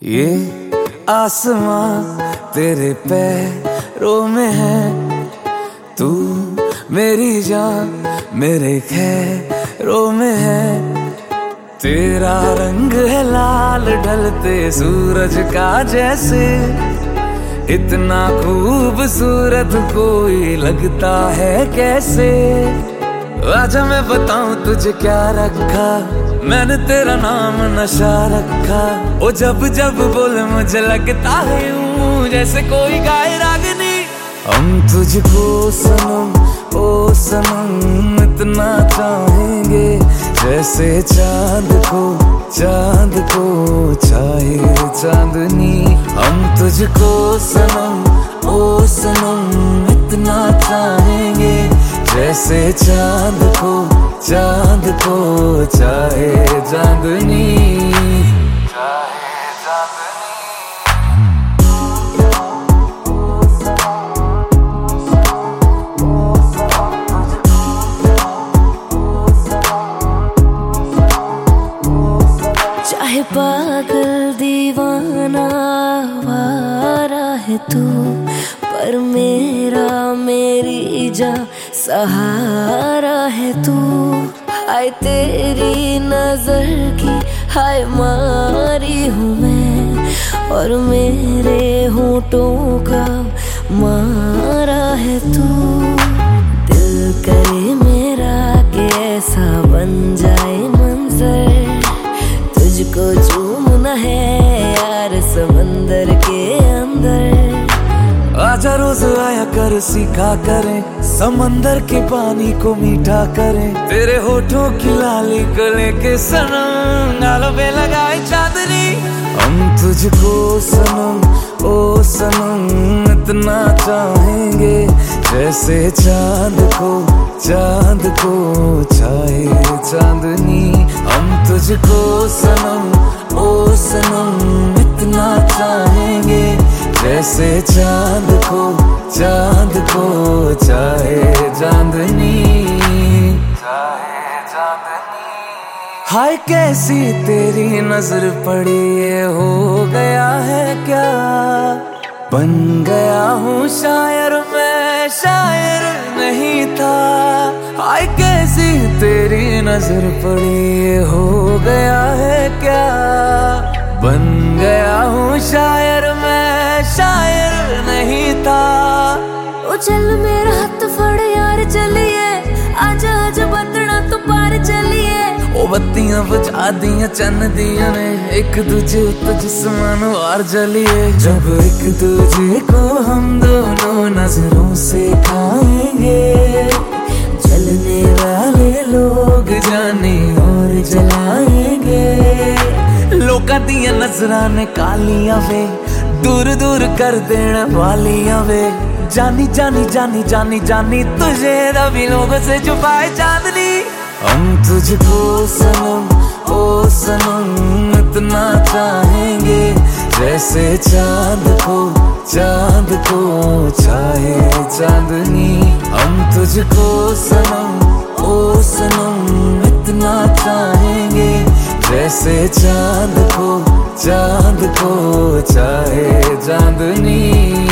ये आसमां तेरे पैरों में है, तू मेरी जान मेरे खैरों में है। तेरा रंग है लाल ढलते सूरज का जैसे, इतना खूबसूरत कोई लगता है कैसे। आजा मैं बताऊं तुझे क्या रखा, मैंने तेरा नाम नशा रखा। ओ जब जब बोले मुझे लगता है यूं जैसे कोई गाए रागनी। हम तुझको सनम ओ सनम इतना चाहेंगे, जैसे चांद को चाहे चांदनी। हम तुझको सनम ओ सनम इतना चाहेंगे, जैसे चांद को चाहे चांदनी। चाहे पागल दीवाना वारा है तू, पर मेरी जा सहारा है तू। हाय तेरी नजर की हाय मारी हूँ मैं, और मेरे होठों का मारा है तू। दिल करे मेरा कि ऐसा बन जाए मंजर, तुझको चूमना है यार समंदर के अंदर। आजा रोज आया कर सीखा करें, समंदर के पानी को मीठा करें। तेरे होठों की लाली को लेके सनम गालों पे लगाए चांदनी। हम तुझको सनम ओ सनम इतना चाहेंगे, जैसे चांद को चाहे चांदनी। हम तुझको सनम ओ सनम इतना चाहेंगे, जैसे चांद को चाहे चांदनी। हाय कैसी तेरी नजर पड़ी, ये हो गया है क्या। बन गया हूँ शायर मैं, शायर नहीं था। हाय कैसी तेरी नजर पड़ी, ये हो गया है क्या। बन गया हूँ शायर मैं, शायर नहीं था। ओ चल मेरा हाथ फड़ यार चलिए, आजा आजा बंदना तो पार चलिए। ओ बत्तियां बुझा दिया चन्न दिया ने, एक दूजे तो जिस्मान वार जलिए। जब एक दूजे को हम दोनों नजरों से खाएंगे, जलने वाले लोग जाने और जलाएंगे। लोका दिया नजरां ने कालियां वे, दूर दूर कर देने वालियां वे। जानी जानी जानी जानी जानी तुझे रवि लोगों से छुपाए चांदनी। हम तुझको सनम ओ सनम इतना चाहेंगे, जैसे चांद को चाहे चांदनी। हम तुझको सनम ओ सनम इतना चाहेंगे, जैसे चांद को चाहे चांदनी।